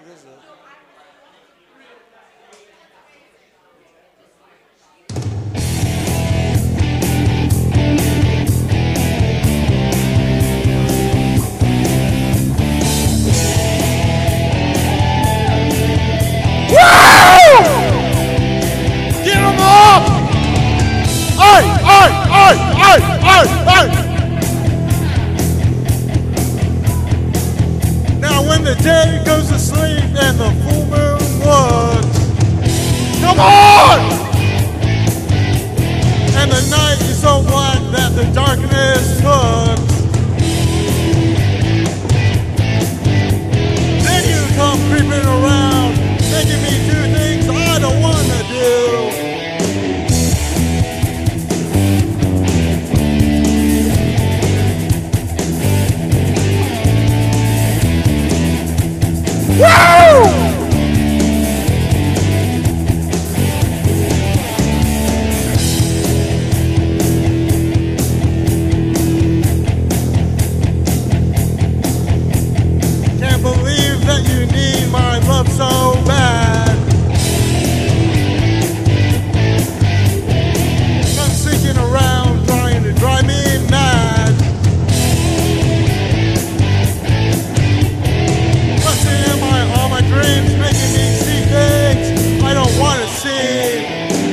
long is it? Now when the day goes to sleep and the full moon looks, come on! And the night is so black that the darkness looks. Then you come creeping around, making me do things I don't want to do. Can't believe that you need my love so bad. I'm sneaking around trying to drive me mad. All my dreams, making me see things I don't want to see.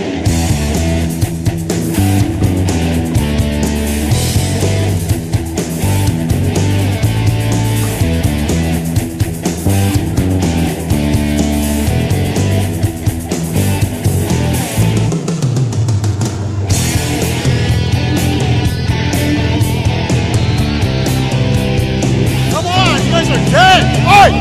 Come on, you guys are dead!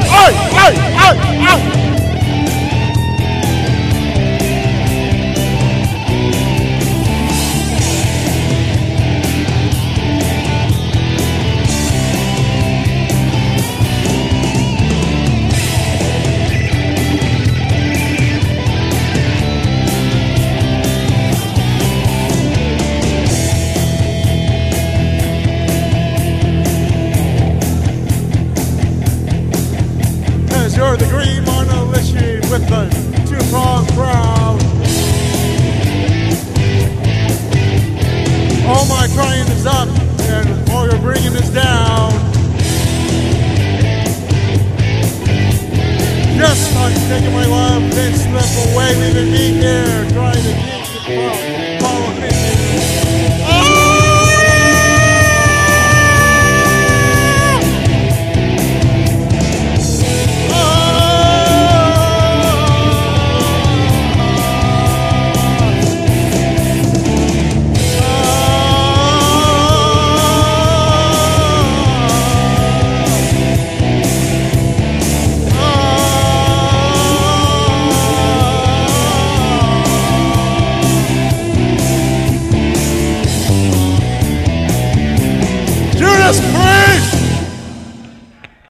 You're the green monolith with the two-pronged crown. All my crying is up, and all you're bringing is down. Just like taking my love, then slip away, leaving me here, trying to keep it from.